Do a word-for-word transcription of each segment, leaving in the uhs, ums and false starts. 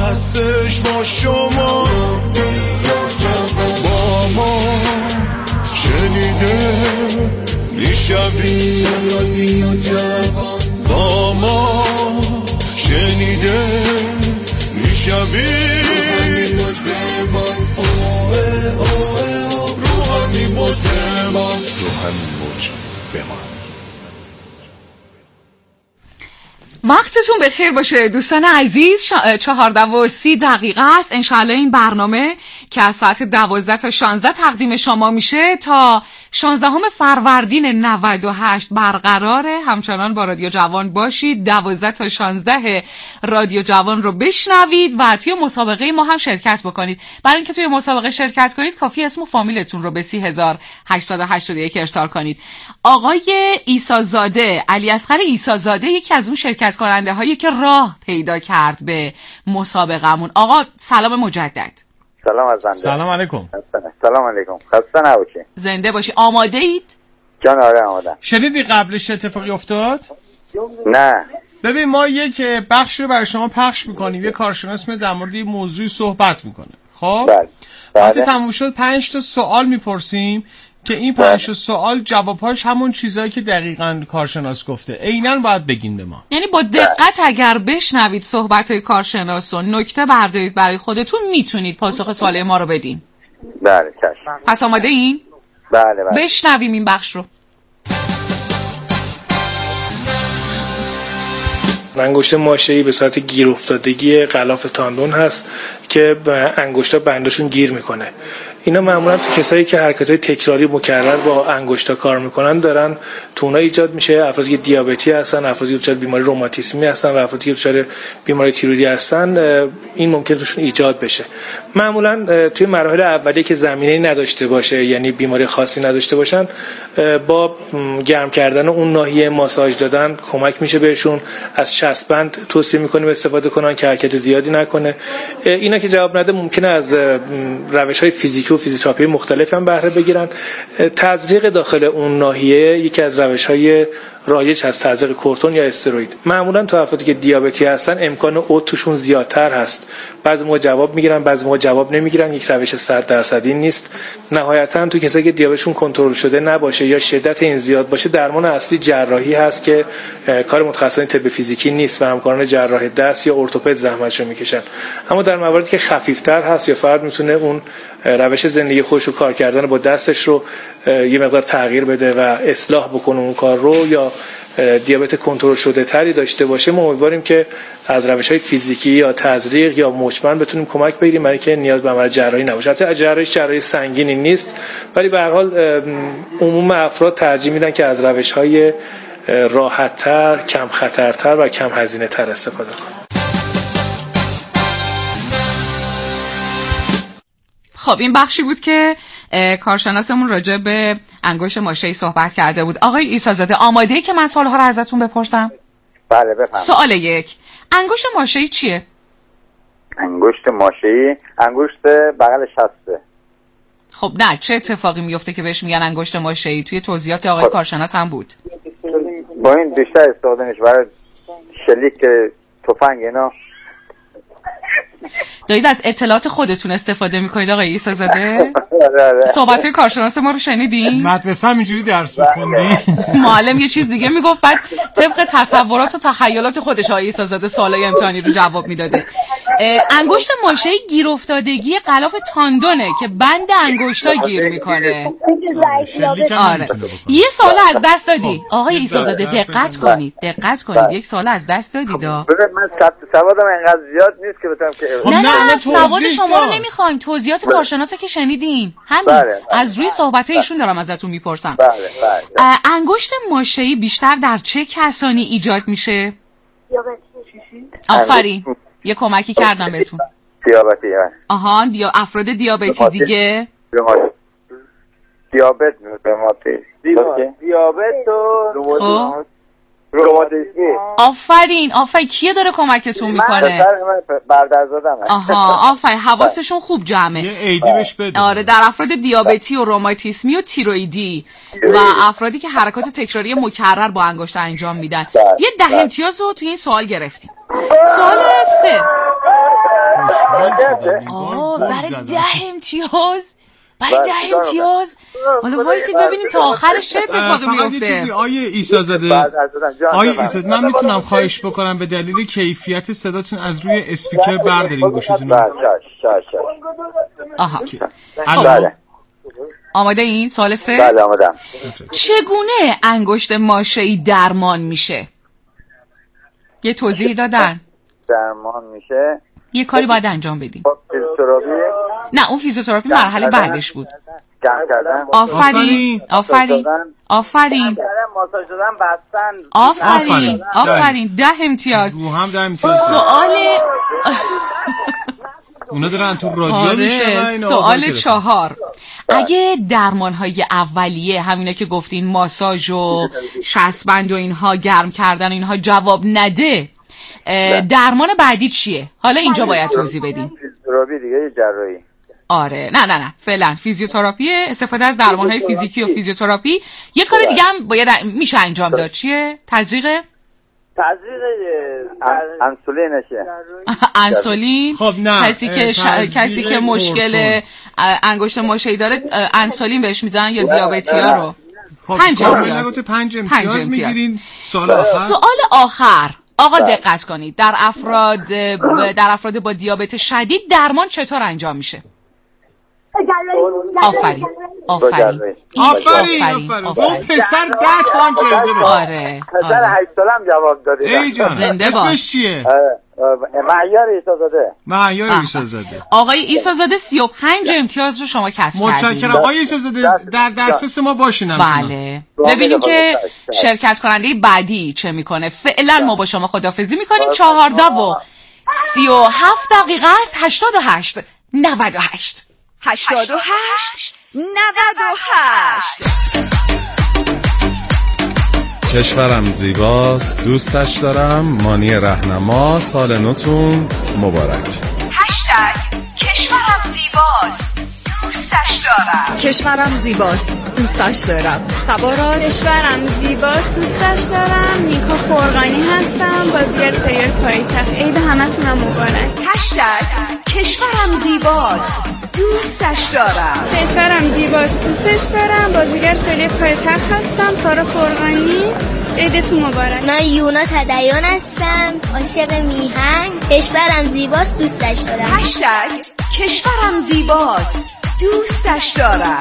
هستش با شما، با ما شنیده میشوی، با ما شنیده میشوی، رو همین موج بمان، رو همین موج بمان. وقتتون بخیر باشه دوستان عزیز. شا... چهارده و سی دقیقه است. انشاءالله این برنامه که از ساعت دوازده تا شانزده تقدیم شما میشه تا شانزدهم فروردین نود و هشت برقراره. همچنان با رادیو جوان باشید، دوازده تا شانزده رادیو جوان رو بشنوید و توی مسابقه ما هم شرکت بکنید. برای اینکه توی مسابقه شرکت کنید کافی اسم و فامیلتون رو به سی هزار هشتصد و هشتاد و یک ارسال کنید. آقای عیسی زاده، علیاصغر عیسی زاده، یکی از اون شرکت کننده هایی که راه پیدا کرد به مسابقمون. آقا سلام مجدد. سلام از زنده. سلام علیکم. سلام علیکم. خسته نباشی. زنده باشی. آماده اید؟ جان آره آماده. شنیدی قبلش اتفاقی افتاد؟ نه. ببین ما یک بخش رو برای شما پخش میکنیم، یه کارشناس میاد در مورد یه موضوعی صحبت میکنه. خب؟ بله. وقتی تموم شد پنج تا سوال میپرسیم که این پنج تا سوال جوابهاش همون چیزایی که دقیقاً کارشناس گفته عیناً باید بگین به ما. یعنی با دقت اگر بشنوید صحبت‌های کارشناس و نکته بردارید برای خودتون میتونید پاسخ سوال ما رو بدین. بله چشم. پس آماده این؟ بله بله. بشنویم این بخش رو. انگشت ماشه‌ای به صورت گیر افتادگی غلاف تاندون هست که انگشتا بندشون گیر میکنه. اینا معمولا تو کسایی که حرکت‌های تکراری مکرر با انگشتا کار میکنن دارن تونا ایجاد میشه. افرادی که دیابتی هستن، افرادی که دچار بیماری روماتیسمی هستن و افرادی که دچار بیماری تیرویدی هستن، این ممکنه توشون ایجاد بشه. معمولا توی مراحل اولیه که زمینه‌ای نداشته باشه، یعنی بیماری خاصی نداشته باشن، با گرم کردن اون ناحیه ماساژ دادن کمک میشه بهشون. از شستبند توصیه میکنیم استفاده کنن که حرکت زیادی نکنه. اینا که جواب نده ممکنه از روش‌های فیزیکی و فیزیوتراپی مختلف هم بهره بگیرن. تزریق داخل اون ناحیه یکی از روش‌های رایج هست، تزریق کورتون یا استروئید. معمولا تو افرادی که دیابتی هستن امکان اوت توشون زیادتر هست. بعضی موقع جواب میگیرن، بعضی موقع جواب نمیگیرن. یک روش صد درصدی نیست. نهایتا تو کسایی که دیابتشون کنترل شده نباشه یا شدت این زیاد باشه، درمان اصلی جراحی هست که کار متخصصان طب فیزیکی نیست و همکاران جراح دست یا ارتوپد زحمتشو میکشن. اما در مواردی که خفیفتر هست یا فرد میتونه اون روش زندگی خودش رو کار کردن با دستش رو یه مقدار تغییر بده و اصلاح بکنه اون کار رو، یا دیابت کنترل شده تری داشته باشه، ما امیدواریم که از روش‌های فیزیکی یا تزریق یا مچمن بتونیم کمک بگیریم برای که نیاز به عمل جراحی نباشه. البته جراحی جراحی سنگینی نیست، ولی به هر حال عموم افراد ترجیح میدن که از روش‌های راحت‌تر، کم خطرتر و کم هزینه‌تر استفاده کنن. خب این بخشی بود که کارشناسمون راجع به انگشت ماشه‌ای صحبت کرده بود. آقای عیسی زاده آماده‌ای که من سوال‌ها رو ازتون بپرسم؟ بله بفرمایید. سوال یک، انگشت ماشه‌ای چیه؟ انگشت ماشه‌ای انگشت بغل شسته. خب نه، چه اتفاقی میفته که بهش میگن انگشت ماشه‌ای؟ توی توضیحات آقای خب. کارشناس هم بود. با این بیشتر استفاده میشه برای شلیک تفنگ اینا. دارید از اطلاعات خودتون استفاده میکنید آقای عیسی زاده؟ صحبت‌های کارشناس ما رو شنیدین؟ مدرسه هم اینجوری درس می‌خوندی؟ معلم یه چیز دیگه میگفت، بعد طبق تصورات و تخیلات خودش آقای عیسی زاده سوالای امتحانی رو جواب میداده. انگشت ماشه‌ای گیر افتادگی غلاف تاندونه که بند انگشتا گیر میکنه. آره. یه سوال از دست دادی آقای عیسی زاده، دقت کنید دقت کنید یک سوال از دست دادید. ببین من سوادم اینقدر زیاد نیست که بتونم که نه نه سواد شما رو نمیخوایم، توضیحات کارشناسا که شنیدین همین. بله. از روی صحبت ایشون دارم ازتون میپرسم. بله بله. انگشت ماشه‌ای بیشتر در چه کسانی ایجاد میشه؟ آفرین، یه کمکی کردم بهتون. دیابتی. آها، دیا افراد دیابتی دیگه. دیابت روماتیسم. دیابت و روماتیسمی. آفرین آفرین، کیه داره کمکتون میکنه؟ برادرزادمه. آها آفرین، حواسشون خوب جمعه. یه ایدی بهش بده. آره، در افراد دیابتی و روماتیسمی و تیرویدی و افرادی که حرکات تکراری مکرر با انگشت انجام میدن. یه ده امتیاز رو توی این سوال گرفتیم. سوال سه، آه برای ده امتیاز برای ده امتیاز حالا وایسید ببینیم تا آخرش چه اتفاقی میفته. چیزی آیه عیسی‌زاده، آیه عیسی‌زاده من میتونم خواهش بکنم به دلیل کیفیت صداتون از روی اسپیکر بردارین گوشتون رو؟ آها بله. آماده این سوال سه؟ بله آمادم. چگونه انگشت ماشه‌ای درمان میشه؟ یه توضیح دادن. درمان میشه یه کاری باید انجام بدیم. فیزیوتراپی. نه اون فیزیوتراپی مرحله بعدش بود. گرم کردن. آفرین آفرین آفرین ماساژ دادن بستن. آفرین آفرین ده امتیاز. رو هم ده امتیاز. سوال اونا دارن تو رادیو میشن. سوال چهار، اگه درمان‌های اولیه همینا که گفتین ماساژ و شست‌بند و اینها گرم کردن و اینها جواب نده، درمان بعدی چیه؟ حالا اینجا باید توضیح بدیم. فیزیوتراپی دیگه، جراحی. آره نه نه نه فعلا فیزیوتراپی، استفاده از درمان‌های فیزیکی و فیزیوتراپی. یه کار دیگه هم باید میشه انجام داد. چیه؟ تزریق تزریق انسولینشه. انسولین. خب نه کسی که ش... کسی که مشکل انگشت ماشه‌ای داره انسولین بهش میزنن یا دیابتی‌ها رو. پنج امتیاز. پنج امتیاز میگیرین. سوال آخر. سوال آخر آقا دقت کنید، در افراد در افراد با دیابت شدید درمان چطور انجام میشه؟ آفرین آفرین آفرین آفرین اون پسر ده تومن جایزه بده. آره پسر هشت سالم جواب داده. ای جان زنده باش. اسمش چیه؟ معیار عیسی‌زاده. معیار عیسی‌زاده. آقای عیسی‌زاده سی و پنج امتیاز رو شما کسب کردید. متشکرم آقای عیسی‌زاده، در دسترس ما باشین. بله ببینیم که شرکت کننده بعدی چه میکنه. فعلا ما با شما خداحافظی میکنیم. چهارده و سی و هفت دقیقه است. هشتاد و هشت نود و هشت هشتاد و هشت نود و هشت. کشورم زیباست دوستش دارم. مانی رهنما، سال نوتون مبارک. هشتگ کشورم زیباست دوستش دارم. کشورم زیباست دوستش دارم. سبارا. کشورم زیباست دوستش دارم. نیکا فرغانی هستم، بازیگر سیر پایتخت. عید همتونم مبارک. هشتگ کشورم زیباست دوستش دارم. کشورم زیباست دوستش دارم، بازیگر سری پایتخت هستم. سارا فرغانی. عیدتون مبارک. من یونا تدیان هستم، عاشق میهن. کشورم زیباست دوستش دارم. هشتگ کشورم زیباست دوستش دارم.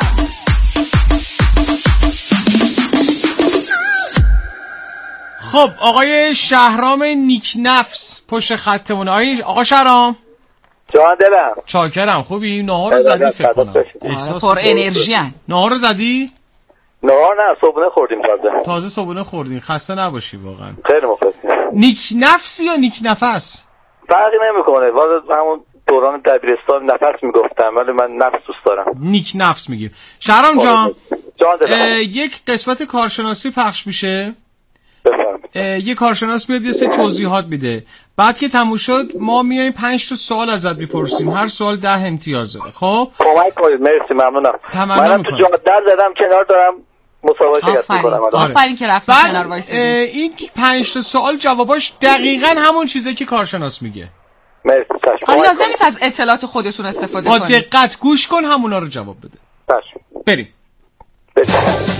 خب آقای شهرام نیکنفس پشت خطمونه. آقای آقا شهرام جان دلم چاکرم. خوبی؟ نهار رو زدی فکر کنم. پر انرژی ان. نهار رو زدی؟ نهار نه، صبحونه خوردیم تازه. تازه صبحونه خوردین. خسته نباشی واقعا. خیلی مخلصیم. نیکنفس یا نیکنفس؟ فرقی نمیکنه. واسه همون دوران دبیرستان نفس میگفتم ولی من نفس دوست دارم. نیکنفس میگیم. شهرام جان جان دلم یک قسمت کارشناسی پخش میشه. بفرمایید. یه کارشناس میاد یه سری توضیحات میده. بعد که تموم شد ما میایم پنج تا سوال ازت میپرسیم. هر سوال ده امتیاز داره. خب کمک کنید. مرسی ممنونم. منم تو جاده زدم کنار دارم مسابقه شرکت میکنم. آفرین که رفتی کنار وایسیدی. این پنج تا سوال جواباش دقیقاً همون چیزی که کارشناس میگه. مرسی. حالا لازم نیست از اطلاعات خودتون استفاده کنید. با دقت گوش کن همونا رو جواب بده. چشم. بریم. بریم.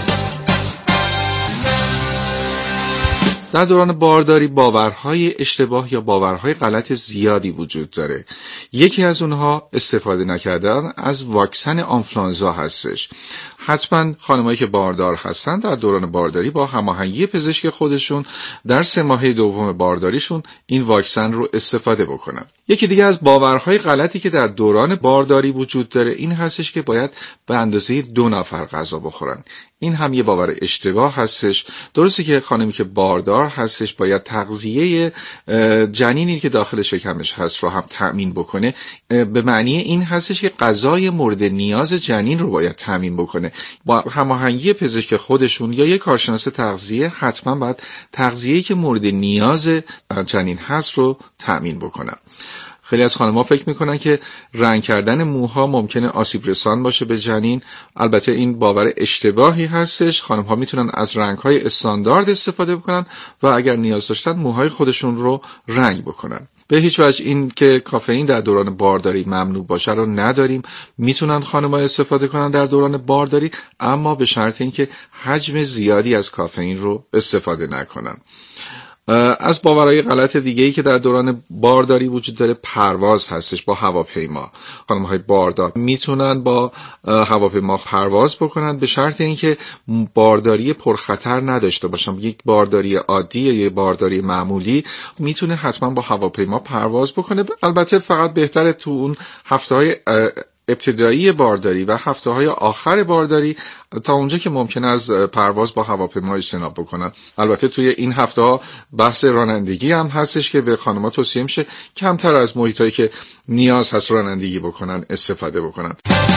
در دوران بارداری باورهای اشتباه یا باورهای غلط زیادی وجود داره. یکی از اونها استفاده نکردن از واکسن آنفلوانزا هستش. حتما خانمایی که باردار هستن در دوران بارداری با هماهنگی پزشک خودشون در سه ماهه دوم بارداریشون این واکسن رو استفاده بکنن. یکی دیگه از باورهای غلطی که در دوران بارداری وجود داره این هستش که باید به اندازه دو نفر غذا بخورن. این هم یه باور اشتباه هستش. درسته که خانمی که باردار هستش باید تغذیه جنینی که داخل شکمش هست رو هم تأمین بکنه. به معنی این هستش که غذای مورد نیاز جنین رو باید تأمین بکنه. با هماهنگی پزشک خودشون یا یک کارشناس تغذیه حتما باید تغذیه‌ای که مورد نیاز جنین هست رو تأمین بکنن. خیلی از خانم‌ها فکر میکنن که رنگ کردن موها ممکنه آسیب رسان باشه به جنین. البته این باور اشتباهی هستش. خانم‌ها میتونن از رنگ‌های استاندارد استفاده بکنن و اگر نیاز داشتن موهای خودشون رو رنگ بکنن. به هیچ وجه این که کافئین در دوران بارداری ممنوع باشه رو نداریم. میتونن خانم‌ها استفاده کنن در دوران بارداری، اما به شرط اینکه حجم زیادی از کافئین رو استفاده نکنن. از باورهای غلط دیگه‌ای که در دوران بارداری وجود داره پرواز هستش با هواپیما. خانم‌های باردار میتونن با هواپیما پرواز بکنن به شرط اینکه بارداری پرخطر نداشته باشن. یک بارداری عادی یا یک بارداری معمولی میتونه حتما با هواپیما پرواز بکنه. البته فقط بهتره تو اون هفته‌های ابتدایی بارداری و هفته‌های آخر بارداری تا اونجا که ممکنه از پرواز با هواپیما اجتناب بکنن. البته توی این هفته‌ها بحث رانندگی هم هستش که به خانم‌ها توصیه میشه کمتر از محیطایی که نیاز هست رانندگی بکنن استفاده بکنن.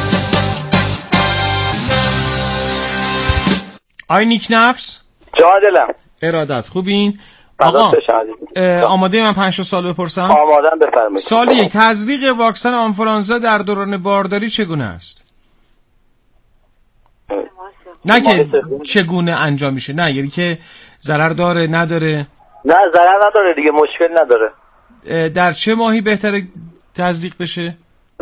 آی نیک نفس جان دلم ارادت خوبین؟ آقا آماده من پنج سال بپرسم؟ آمادم، بفرمایید. سال یک، تزریق واکسن آنفولانزا در دوران بارداری چگونه است؟ نه که چگونه انجام میشه، نه یعنی که ضرر داره نداره؟ نه ضرر نداره دیگه، مشکل نداره. در چه ماهی بهتره تزریق بشه؟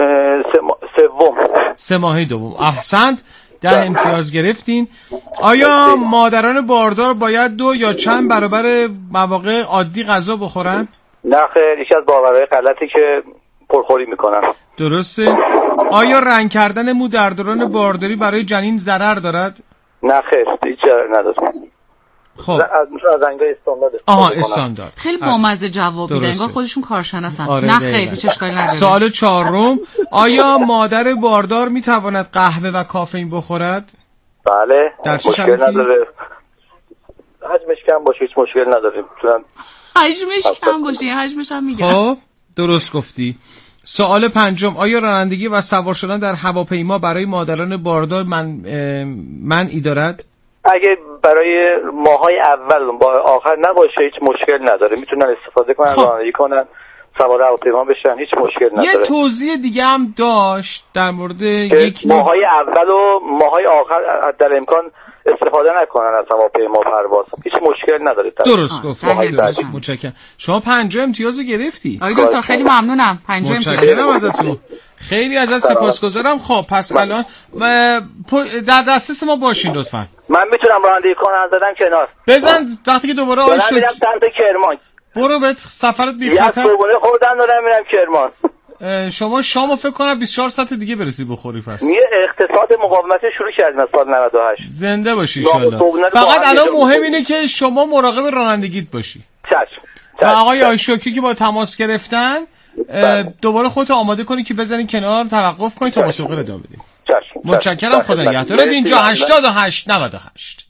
سوم سه ماهی دوم. احسنت، ده امتیاز گرفتین. آیا مادران باردار باید دو یا چند برابر مواقع عادی غذا بخورن؟ نه خیر، یکی از باورهای غلطی که پرخوری میکنن. درسته. آیا رنگ کردن مو در دوران بارداری برای جنین ضرر دارد؟ نه خیر، هیچ ضرر نداره. خب از رنگای استاندارد آها استاندارد. خیلی بامزه جواب میدن، انگار خودشون کارشناسن. آره نه خیر، هیچ اشکالی نداره. سوال چهارم، آیا مادر باردار میتواند قهوه و کافئین بخورد؟ بله، در چه مشکل نداره. حجمش کم باشه هیچ مشکل نداره. میتونن حجمش کم باشه، حجمش هم میگم. خب درست گفتی. سوال پنجم، آیا رانندگی و سوار شدن در هواپیما برای مادران باردار من منعی دارد؟ اگه برای ماهای اول با آخر نباشه هیچ مشکل نداره، میتونن استفاده کنن، خب. رانندگی کنن، سوار هواپیما بشن، هیچ مشکل نداره. یه توضیح دیگه هم داشت در مورد یک ماهای اول و ماهای آخر در امکان استفاده نکنن از هواپیما پرواز، هیچ مشکل نداره. درست گفت. متشکرم. شما پنجاه امتیاز گرفتی. آقای دکتر خیلی ممنونم. پنجاه امتیاز. متشکرم ازتون. خیلی ازت سپاسگزارم. خب پس الان در دسترس ما باشین لطفاً. من میتونم رانندگی کنم زدم کنار. بزن وقتی که دوباره آی شد. میرم سمت کرمان. برو به سفرت بی خطر. یه صبحونه خوردن دارم میرم کرمان. شما شامو فکر کنم بیست و چهار ساعت دیگه برسی بخوری پس. یه اقتصاد مقاومت شروع کردیم از سال نود و هشت. زنده باشی ان شاءالله. فقط الان مهم اینه که شما مراقب رانندگیت باشی. چشم. و آقای آیشوکی که با تماس گرفتن دوباره خودت آماده کنی که بزنی کنار، توقف کنی تا مسابقه رو ادامه بدیم. چشم. متشکرم، خدا نگهدارت. اینجا هشتاد و هشت نود و هشت.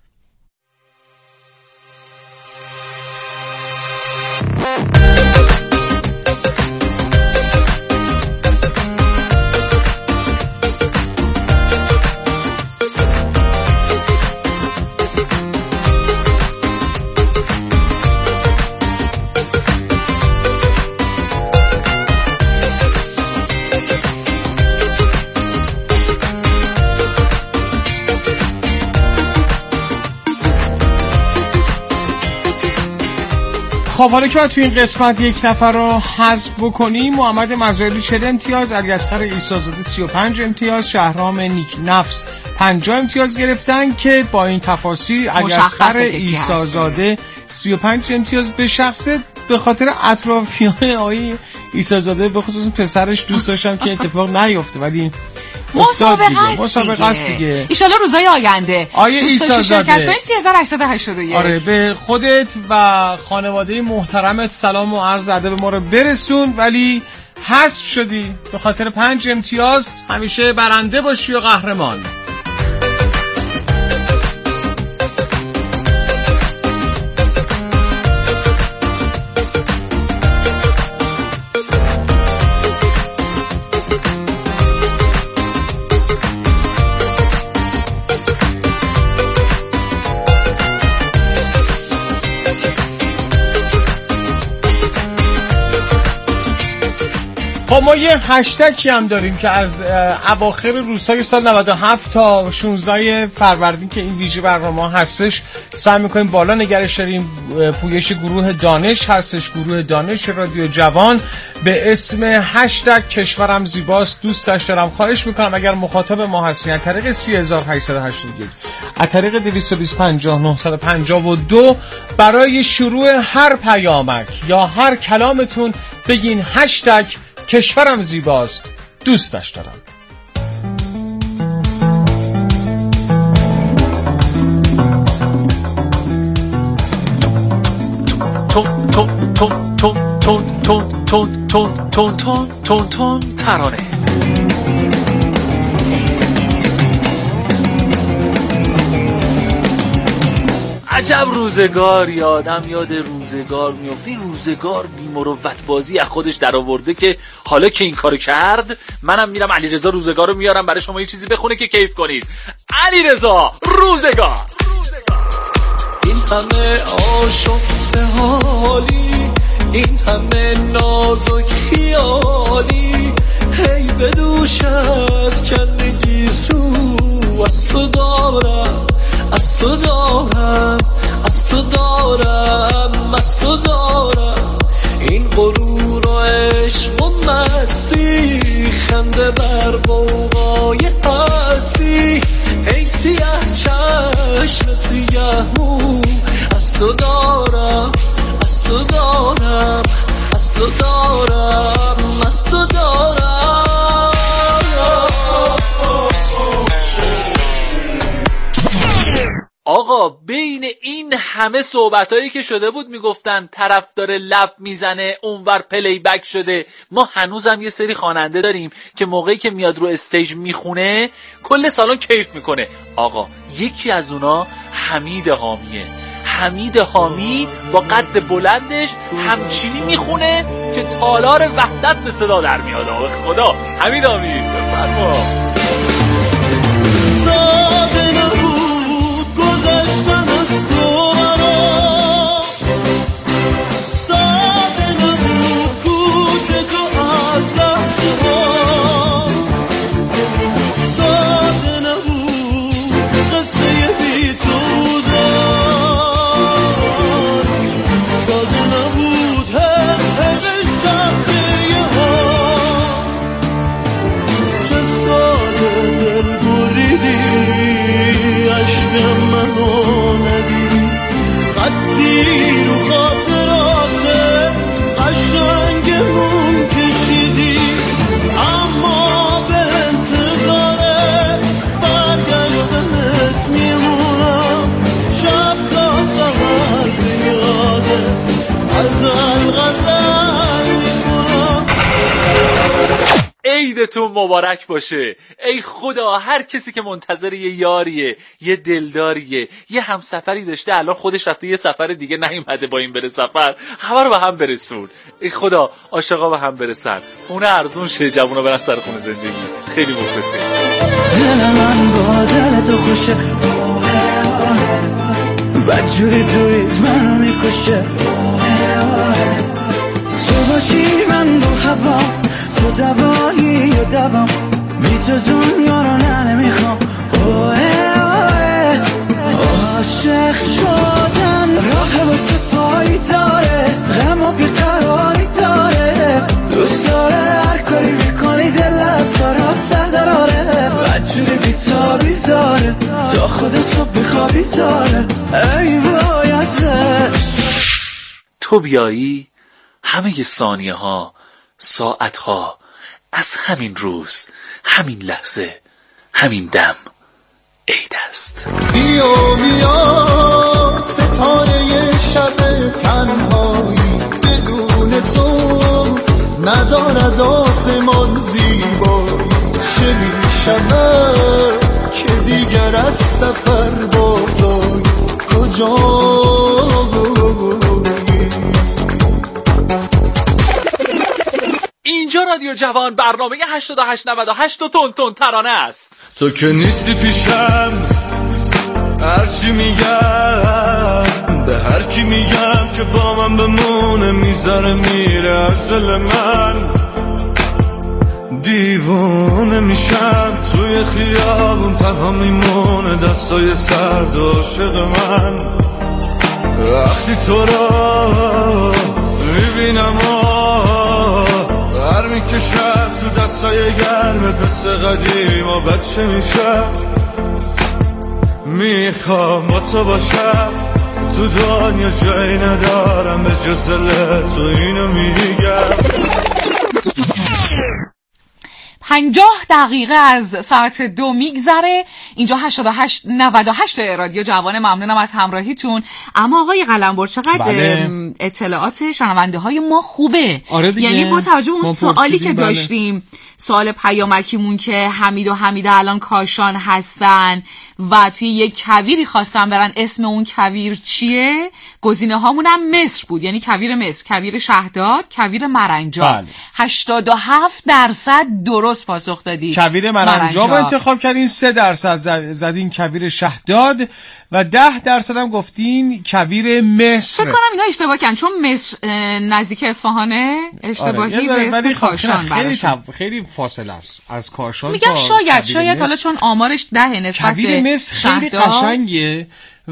خب حالا که توی این قسمت یک نفر رو حذف بکنیم، محمد مزایلی چهل امتیاز، علیاصغر عیسی‌زاده سی و پنج امتیاز، شهرام نیک نفس پنجاه امتیاز گرفتن که با این تفاصیل علیاصغر عیسی‌زاده سی و پنج امتیاز به شخصه به خاطر اطرافیان آقای عیسی‌زاده به خصوص پسرش دوست داشتم که اتفاق نیفته، ولی مسابقه است مسابقه است دیگه. ان شاءالله روزهای آینده آیه عیسی‌زاده شرکت کنید. سه هزار و هشتصد و هشتاد و یک. آره، به خودت و خانواده محترمت سلام و عرض ادب ما رو برسون، ولی حذف شدی به خاطر پنج امتیاز. همیشه برنده باشی و قهرمان. خب ما یه هشتگی هم داریم که از اواخر روزهای سال نود و هفت تا شانزده فروردین که این ویژه برنامه هستش سعی میکنیم بالا نگرش داریم. پویش گروه دانش هستش، گروه دانش رادیو جوان به اسم هشتگ کشورم زیباست دوستش دارم. خواهش میکنم اگر مخاطب ما هستین از طریق سه هزار و هشتصد و هشتاد و یک از طریق دویست و بیست پنجاه نهصد و پنجاه و دو برای شروع هر پیامک یا هر کلامتون بگین هشتگ کشورم زیباست دوستش دارم. تون تون تون تون تون تون تون تون تون تون تون تون ترانه. عجب روزگار، یادم یاد روزگار میفته. این روزگار بی‌مروت بازی از خودش در آورده که حالا که این کارو کرد منم میرم علیرضا روزگار رو میارم برای شما یه چیزی بخونه که کیف کنید. علیرضا روزگار. این همه آشفته حالی، این همه ناز و خیالی، هی به دوشت کندگی سو از تو دارم، از تو دارم، از تو دارم، از تو دارم. این غرور و عشق و مستی، خنده بر غوغای هستی، ای سیاه چشم سیاه مو، از تو دارم، از تو دارم، از تو دارم، از تو دارم. آقا بین این همه صحبتایی که شده بود میگفتن طرف داره لب میزنه اونور پلی بک شده، ما هنوزم یه سری خواننده داریم که موقعی که میاد رو استیج میخونه کل سالن کیف میکنه. آقا یکی از اونا حمید حامیه. حمید حامی با قد بلندش همچینی میخونه که تالار وحدت به صدا در میاد. آقا خدا حمید حامی بفرما. گذشتن از تو مرا، ساده نبود کوچه تو از لحظه ها، ساده نبود قصه بی تو دار، ساده نبود حق حق شب گریه ها، چه ساده دل بریدی عشق منو ندی، خطی رو خاطرات قشنگمون کشیدی، اما به انتظار برگشتنت میمونم، شب تا سحر به یادت غزل غزل میکنم. عیدتون مبارک باشه. ای خدا هر کسی که منتظر یه یاریه، یه دلداریه، یه همسفری داشته الان خودش رفته یه سفر دیگه نیومده با این بره سفر، خبر به هم برسون. ای خدا عاشقا به هم برسن، خونه ارزون شه، جوونا برن سر خونه زندگی. خیلی مخلصیم. دل من با دل تو خوشه، بدجوری دوریت منو میکشه، تو باشی من رو هوا، تو دوایی و دوام، بی تو دنیا رو نه نمیخوام. اوه اوه عاشق شدن راه واسه پایی داره، غم و بیقراری داره، دوست داره هر کاری میکنی دل از کارات سر دراره، بدجوری بیتابی داره تا خود صبح بخوابی داره. ای وای ازش تو بیایی همه ثانیه ها، ساعت ها از همین روز، همین لحظه، همین دم عید است. بیا بیا ستاره شب تنهایی، بدون تو ندارد آسمان زیبایی، چه می شود که دیگر از سفر بازایی کجا. اینجا رادیو جوان، برنامه هشتاد و هشت نود و هشت و تون تون ترانه است. تو که نیستی پیشم، هرچی میگم به هر کی میگم که با من بمونه، میذاره میره از دل من. دیوونه میشم توی خیابون تنها میمونه دستای سرد عاشق من وقتی تو را میبینم هر میکشم تو دستای گرمت مثل قدیم و بچه میشم میخوام با تو باشم تو دنیا جایی ندارم به جز دل تو اینو میگم. پنجاه دقیقه از ساعت دو میگذره اینجا هشتاد و هشت نود و هشت رادیو جوان. ممنونم از همراهیتون. اما آقای قلمبر چقدر بله. اطلاعات شنونده های ما خوبه. آره دیگه. یعنی با توجه به اون سوالی که بله. داشتیم سوال پیامکیمون که حمید و حمیده الان کاشان هستن و توی یک کویری خواستن برن اسم اون کویر چیه، گزینه هامون هم مصر بود، یعنی کویر مصر، کویر شهداد، کویر مرنجان. بله. هشتاد و هفت درصد درست پاسخ دادی. کویر مرنجان رو انتخاب کردین، سه درصد زدین کویر شهداد و ده درصد هم گفتین کویر مصر. فکر کنم اینا اشتباه کردن چون مصر نزدیک اصفهانه، اشتباهی آره. به اسم کاشان خیلی, تب... خیلی فاصله است از کاشان. میگم شاید شاید حالا چون آمارش ده نسبت به مصر خیلی قشنگه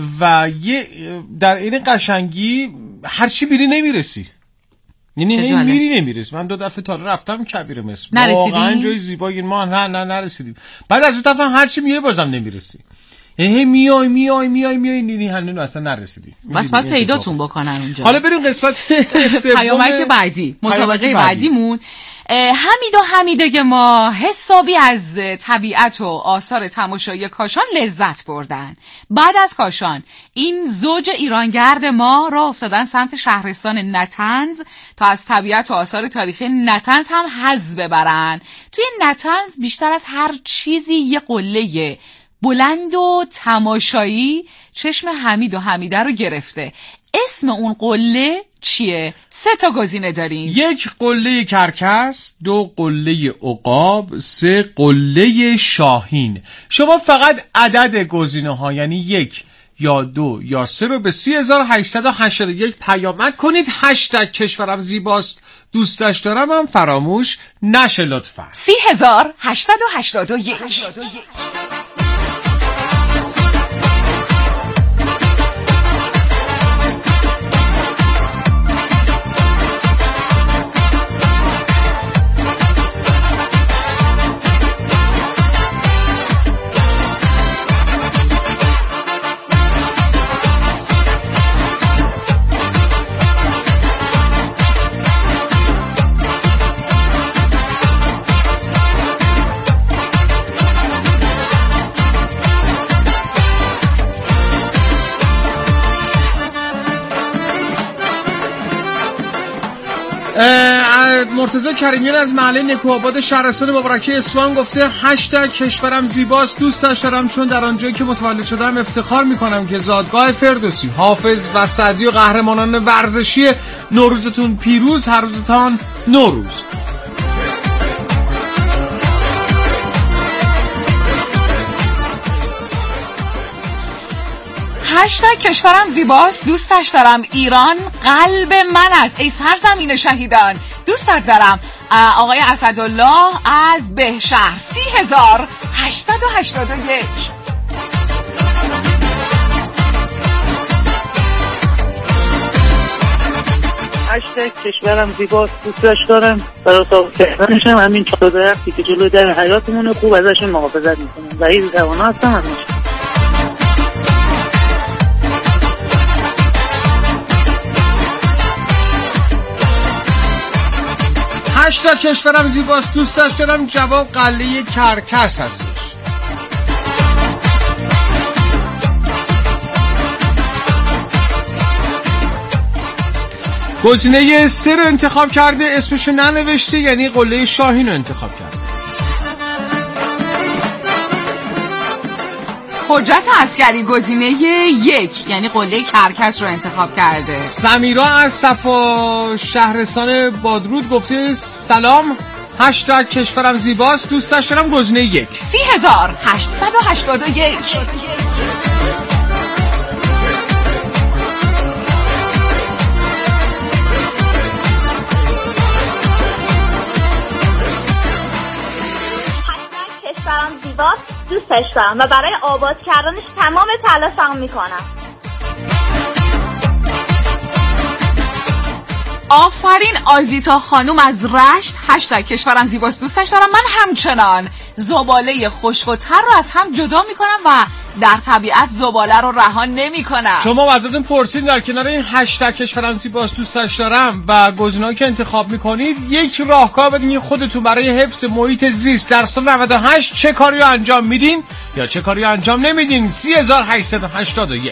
و یه در این قشنگی هرچی بیری نمیرسی، یعنی این میری نمیرسی. من دو دفعه تا رفتم کویر مصر واقعا جای زیبایی، ما نه نه نرسیدیم. بعد از اون دفعه هرچی میای بازم نمیرسی، هی میای میای میای میای نیلی هنوز اصلا نرسیدی. بس بعد پیداتون بکنن اونجا. حالا بریم قسمت سوم پیامک بعدی، مسابقه بعدیمون. حمید و حمیده ما حسابی از طبیعت و آثار تماشایی کاشان لذت بردن. بعد از کاشان این زوج ایرانگرد ما راه افتادن سمت شهرستان نطنز تا از طبیعت و آثار تاریخی نطنز هم حظ ببرن. توی نطنز بیشتر از هر چیزی یه قله بلند و تماشایی چشم حمید و حمیده رو گرفته. اسم اون قله چیه؟ سه تا گزینه داریم. یک قله کرکس، دو قله عقاب، سه قله شاهین. شما فقط عدد گزینه ها یعنی یک یا دو یا سه رو به سی هزار و هشتصد و هشتاد و یک پیامک کنید. هشتگ کشورم زیباست دوستش دارم هم فراموش نشه لطفا. سی هزار و هشتصد و هشتاد و یک. مرتضی کریمیان از محله نکوآباد شهرستان مبارکه اصفهان گفته هشتگ کشورم زیباست دوستش دارم چون در آنجایی که متولد شدم افتخار میکنم که زادگاه فردوسی، حافظ و سعدی و قهرمانان ورزشی نوروزتون پیروز، هر روزتان نوروز. هشتگ کشورم زیباست دوستش دارم ایران قلب من است ای سرزمین شهیدان دوستت دارم. آقای اسدالله از بهشهر سی هزار هشتصد و هشتاد و یک. هشتگ کشورم زیباست دوستش دارم برای ساخت کردنشم همین چهار درختی که جلوی در حیاتمونه خوب ازشون محافظت میکنم. وحید توانا هستم از مشهد. هشتگ کشورم زیباست دوستش دارم جواب قلعه کرکس هستش. گزینه سه رو انتخاب کرده اسمشو ننوشته یعنی قلعه شاهین رو انتخاب کرده. حجت عسکری گزینه یک یعنی قلعه کرکس رو انتخاب کرده. سمیرا از صفا شهرستان بادرود گفته سلام هشتگ کشورم زیباست دوستش دارم گزینه یک. سی هزار هشتصد و هشتاد و یک. زیباست دوستش دارم و برای آباد کردنش تمام تلاشمو میکنم. آفرین آزیتا خانوم از رشت. هشتگ کشورم زیباست دوستش دارم. من همچنان زباله خشک و تر رو از هم جدا میکنم و در طبیعت زباله رو رها نمیکنم. شما ازتون پرسید در کنار این هشتگ کشورم زیباست دوستش دارم و گزینه‌ای که انتخاب میکنید یک راهکار بدین خودتون برای حفظ محیط زیست در سال نود و هشت چه کاری رو انجام میدین یا چه کاری رو انجام نمیدین. سه هزار و هشتصد و هشتاد و یک.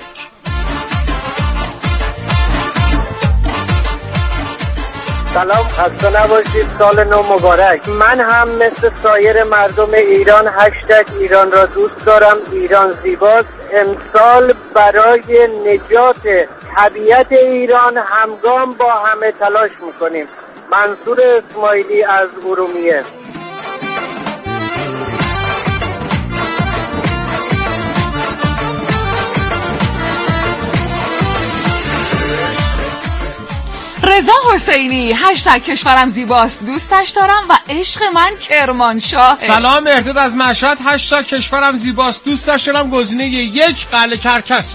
سلام، خسته نباشید، سال نو مبارک. من هم مثل سایر مردم ایران هشتگ ایران را دوست دارم، ایران زیباست. امسال برای نجات طبیعت ایران همگام با همه تلاش میکنیم. منصور اسماعیلی از ارومیه. رضا حسینی هشتگ کشورم زیباست دوستش دارم و عشق من کرمانشاه. سلام، مهرداد از مشهد. هشتگ کشورم زیباست دوستش دارم. گزینه یک قلعه کرکس.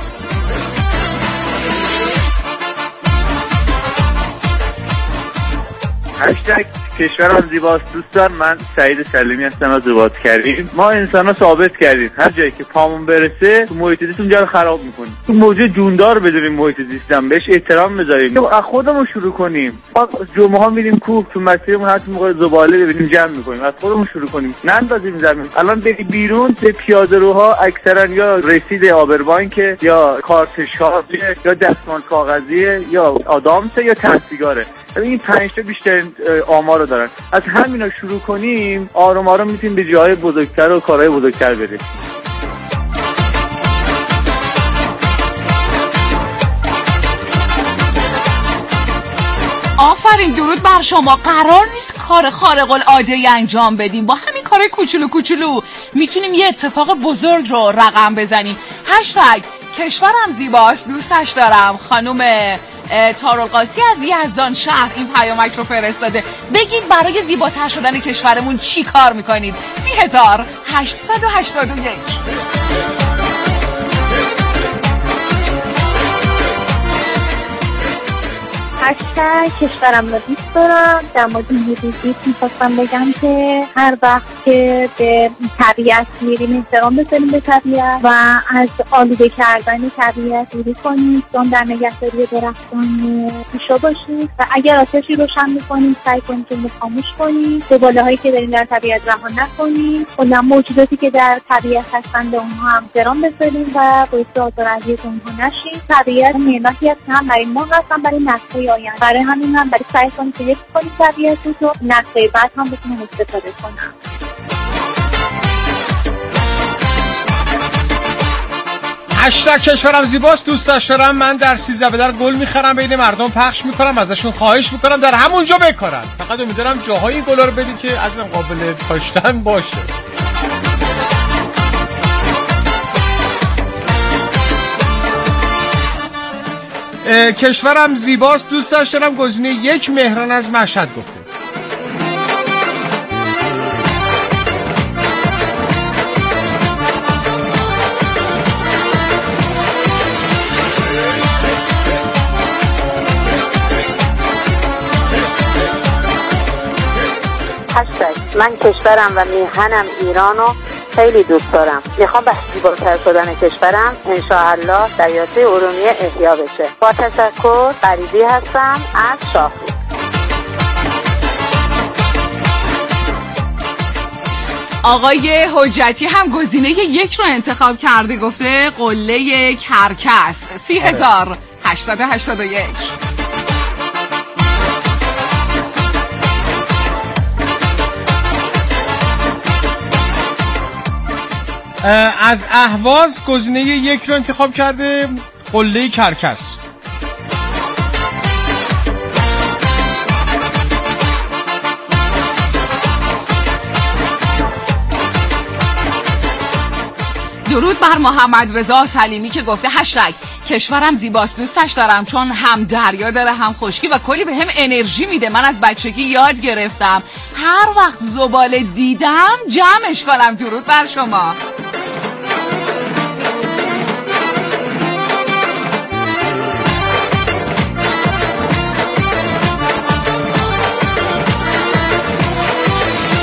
هشتگ کشورم زیباست دوستان. من سعید سلیمی هستم از رباط کردیم. ما انسان ها ثابت کردیم هر جایی که پامون برسه تو محیط زیست اونجا رو خراب میکنیم. تو موجود جوندار بدونیم محیط زیستم، بهش احترام بذاریم، از خودمون شروع کنیم. ما جمعه ها میریم کوه، تو مسیرمون هر موقع زباله ببینیم جمع میکنیم، از خودمون شروع کنیم، نندازیم زمین. الان بری بیرون به پیاده روها اکثرا یا رسید آبربانک یا کارت شارژ یا دستمال کاغذیه یا آدامسه یا تسیگاره. این پنج تا بیشترین آمار رو دارن. از همینا شروع کنیم، آروم آروم میتونیم به جای بزرگتر و کارهای بزرگتر بریم. آفرین، درود بر شما. قرار نیست کار خارق العاده ای انجام بدیم، با همین کار کوچولو کوچولو میتونیم یه اتفاق بزرگ رو رقم بزنیم. هشتگ کشورم زیباست دوستش دارم. خانم تارالقاسی از یزدان شهر این پیامک رو فرستاده. بگید برای زیباتر شدن کشورمون چی کار میکنید. سی هزار هشتصد و هشتاد و یک. هشتگ کشورم رو دوست دارم. در مورد محیط میخواستم بگم که هر وقت که به طبیعت میریم احترام بذاریم به طبیعت و از آلوده کردن طبیعت دوری کنیم، چون در نگهداری درختان پیشا باشیم و اگر آتشی روشن میکنیم سعی کنیم که خاموش کنیم، زباله هایی که داریم در طبیعت رها نکنیم، کلا موجوداتی که در طبیعت هستن به اونها هم احترام بذاریم و باعث آزار و اذیت اونها نشیم. طبیعت نعمتی است که هم برای ما هستن برای نسل‌های آینده. برای همین هم برای سعی کنیم که یک کنیم طبیعت رو نسل‌های بعد هم بتونیم استفاده کنیم. هشتگ کشورم زیباست دوستش دارم. من در سیزده به در گل میخرم، بین مردم پخش میکنم، ازشون خواهش میکنم در همونجا بکارن. فقط امیدوارم جاهای گلا رو بدید که از این قابل کاشتن باشه. کشورم زیباست دوستش دارم. گزینه یک مهران از مشهد گفته. من کشورم و میهنم ایرانو خیلی دوست دارم. میخوام به زیباتر شدن کشورم انشاءالله در یاسه ارومیه احیا بشه. با تشکر، غریبی هستم از شاهرود. آقای حجتی هم گزینه یک رو انتخاب کرده، گفته قله کرکس. سی هزار هشتصد و هشتاد و یک. از اهواز گزینه یک رو انتخاب کرده، قله کرکس. درود بر محمد رضا سلیمی که گفته هشتگ کشورم زیباست دوستش دارم چون هم دریا داره هم خشکی و کلی به هم انرژی میده. من از بچگی یاد گرفتم هر وقت زباله دیدم جمعش کنم. درود بر شما.